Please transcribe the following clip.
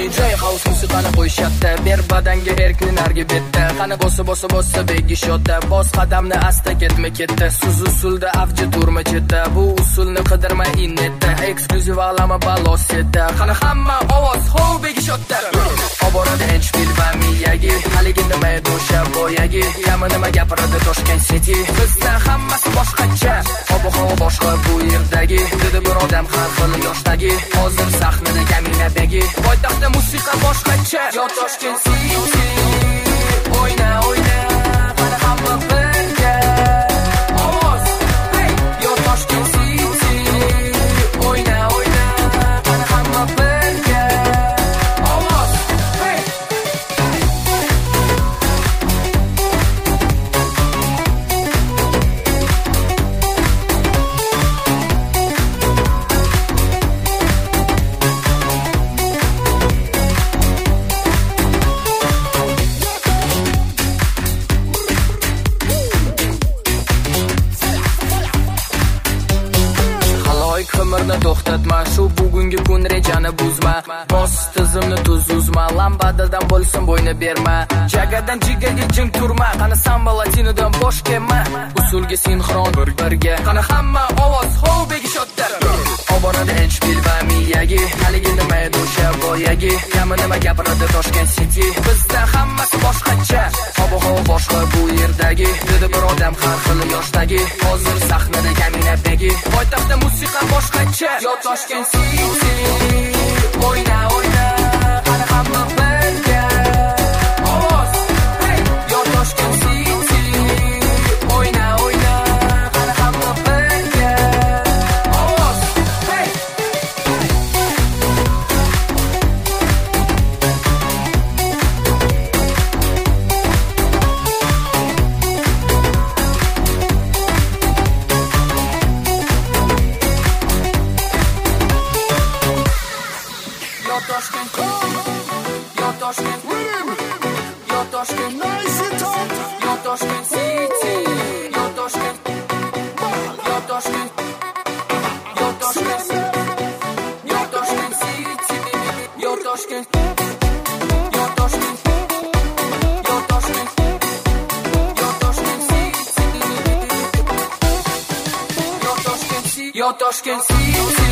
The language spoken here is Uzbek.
DJ house musiqani qo'yishyapti. Ber badanga erkni nargi betda. Qani bossa begi shotda. Bos qadamni asta ketma ketda. Suz usulda avji turma chetda. Bu usulni qidirma innetda. Eksklyuziv alama balossetda. Qani hamma ovoz ho begi shotda. Oboradi Enchpil va Miyagi. Haligi nima dosha boyagi. Yami nima gapiradi Toshkent City. Bizda hammasi boshqacha. Ob-havo boshqa bu yerdagi. Dedi bir odam har xil yoshdagi. Hozir sahnada Kamina begi. Poytaxtda musiqa boshqacha. Yo Toshkent City. Oyna qani hamma birga. Ovoz. Hey, yo Toshkent City. Oyna qani hamma birga. Ovoz. Hey. Ko'mirni to'xtatma, shu bugungi kun rejani buzma. Bos tizimni tuzma, lambadadan bo'lsin bo'yni berma. Jagadan jigaga jim turma, qani samba latinodan bosh kelma. Usulga sinxron birga, qani hamma ovoz ho begi shotda. Oboradi Enchpil va Miyagi, haligi nima dosha boyagi. Yami nima gapiradi Toshkent City. Bizda hammasi boshqacha. Ob-havo boshqa bu yerdagi. Dedi bir odam har xil yoshdagi. Hozir sahnada Kamina begi. Poytaxtda musiqa boshqacha. Yo Toshkent City. Oyna qani hamma birga. Ovoz. Hey, yo Toshkent City. Oyna qani hamma birga. Ovoz. Hey. Yo Toshkent City.